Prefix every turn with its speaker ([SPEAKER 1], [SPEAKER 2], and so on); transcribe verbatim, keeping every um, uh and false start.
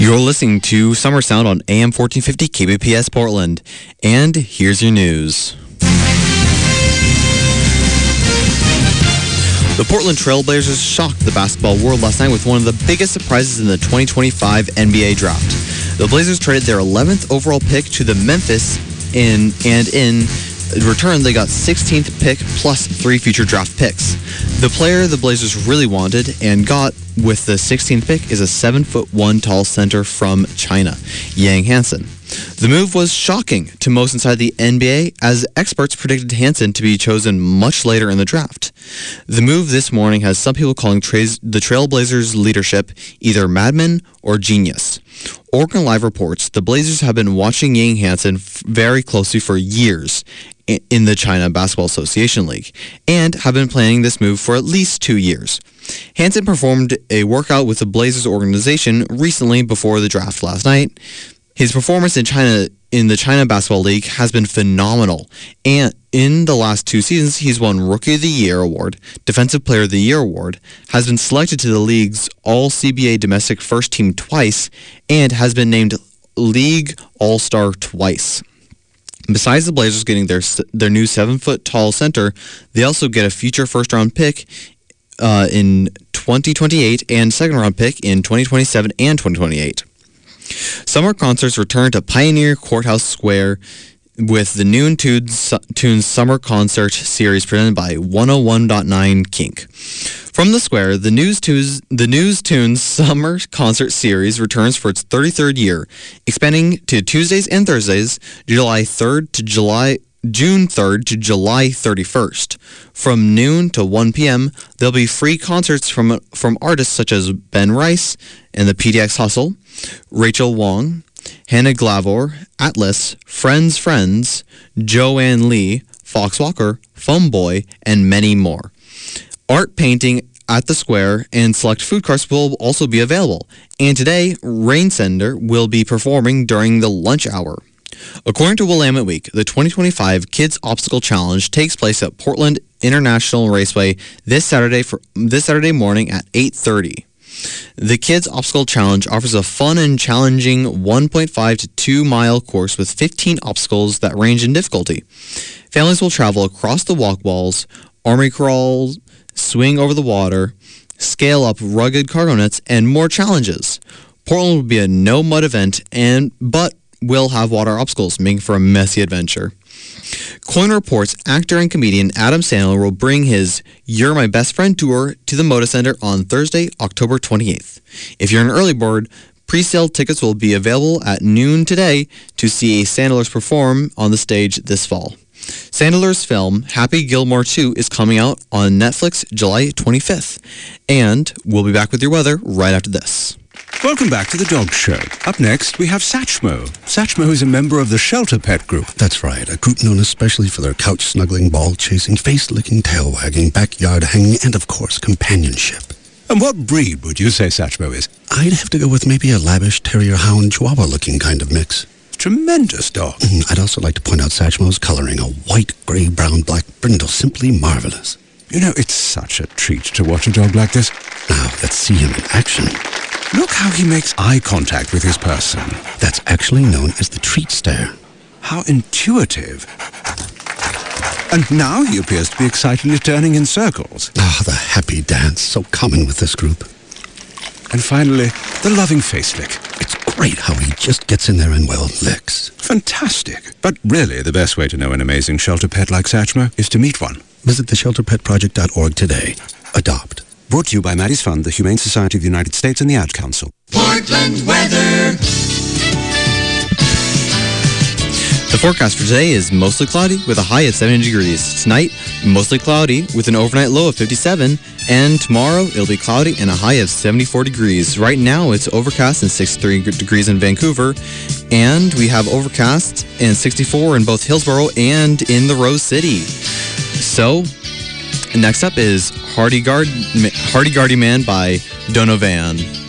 [SPEAKER 1] You're listening to Summer Sound on A M fourteen fifty K B P S Portland. And here's your news. The Portland Trailblazers shocked the basketball world last night with one of the biggest surprises in the twenty twenty-five N B A draft. The Blazers traded their eleventh overall pick to the Memphis, in and in return they got sixteenth pick plus three future draft picks. The player the Blazers really wanted and got with the sixteenth pick is a seven foot one tall center from China, Yang Hansen. The move was shocking to most inside the N B A, as experts predicted Hansen to be chosen much later in the draft. The move this morning has some people calling trays, the Trailblazers' leadership either madmen or genius. Oregon Live reports the Blazers have been watching Yang Hansen f- very closely for years in the China Basketball Association League and have been planning this move for at least two years. Hansen performed a workout with the Blazers organization recently before the draft last night. His performance in China in the China Basketball League has been phenomenal, and in the last two seasons, he's won Rookie of the Year award, Defensive Player of the Year award, has been selected to the league's All-C B A domestic first team twice, and has been named League All-Star twice. Besides the Blazers getting their their new seven foot tall center, they also get a future first round pick uh, in twenty twenty-eight and second round pick in twenty twenty-seven and twenty twenty-eight. Summer concerts return to Pioneer Courthouse Square with the Noon Tunes, Tunes Summer Concert Series presented by one oh one point nine Kink. From the square, the News Tunes, the News Tunes Summer Concert Series returns for its thirty-third year, expanding to Tuesdays and Thursdays, July third to July June third to July thirty-first. From noon to one p.m., there'll be free concerts from from artists such as Ben Rice and the P D X Hustle, Rachel Wong, Hannah Glavor, Atlas, Friends Friends, Joanne Lee, Fox Walker, Foam Boy, and many more. Art painting at the square and select food carts will also be available. And today, Rainsender will be performing during the lunch hour. According to Willamette Week, the twenty twenty-five Kids Obstacle Challenge takes place at Portland International Raceway this Saturday for this Saturday morning at eight thirty. The Kids Obstacle Challenge offers a fun and challenging one point five to two mile course with fifteen obstacles that range in difficulty. Families will travel across the walk walls, army crawl, swing over the water, scale up rugged cargo nets, and more challenges. Portland will be a no-mud event, and but will have water obstacles, making for a messy adventure. Coin reports actor and comedian Adam Sandler will bring his You're My Best Friend tour to the Moda Center on Thursday, October twenty-eighth. If you're an early bird, pre-sale tickets will be available at noon today to see Sandler's perform on the stage this fall. Sandler's film, Happy Gilmore two, is coming out on Netflix July twenty-fifth. And we'll be back with your weather right after this.
[SPEAKER 2] Welcome back to the Dog Show. Up next, we have Satchmo. Satchmo is a member of the Shelter Pet Group.
[SPEAKER 3] That's right, a group known especially for their couch-snuggling, ball-chasing, face-licking, tail-wagging, backyard-hanging, and, of course, companionship.
[SPEAKER 2] And what breed would you say Satchmo is?
[SPEAKER 3] I'd have to go with maybe a lavish terrier-hound chihuahua-looking kind of mix.
[SPEAKER 2] Tremendous dog.
[SPEAKER 3] Mm, I'd also like to point out Satchmo's coloring, a white, gray, brown, black brindle, simply marvelous.
[SPEAKER 2] You know, it's such a treat to watch a dog like this.
[SPEAKER 3] Now, let's see him in action.
[SPEAKER 2] Look how he makes eye contact with his person.
[SPEAKER 3] That's actually known as the treat stare.
[SPEAKER 2] How intuitive. And now he appears to be excitedly turning in circles.
[SPEAKER 3] Ah, the happy dance, so common with this group.
[SPEAKER 2] And finally, the loving face lick.
[SPEAKER 3] It's great how he just gets in there and, well, licks.
[SPEAKER 2] Fantastic. But really, the best way to know an amazing shelter pet like Satchmo is to meet one.
[SPEAKER 3] Visit the shelter pet project dot org today. Adopt.
[SPEAKER 2] Brought to you by Maddie's Fund, the Humane Society of the United States, and the Ad Council.
[SPEAKER 4] Portland weather.
[SPEAKER 1] The forecast for today is mostly cloudy with a high of seventy degrees. Tonight, mostly cloudy with an overnight low of fifty-seven. And tomorrow, it'll be cloudy and a high of seventy-four degrees. Right now, it's overcast and sixty-three degrees in Vancouver. And we have overcast and sixty-four in both Hillsborough and in the Rose City. So, next up is Hardy Guard, Hardy Guardy Man by Donovan.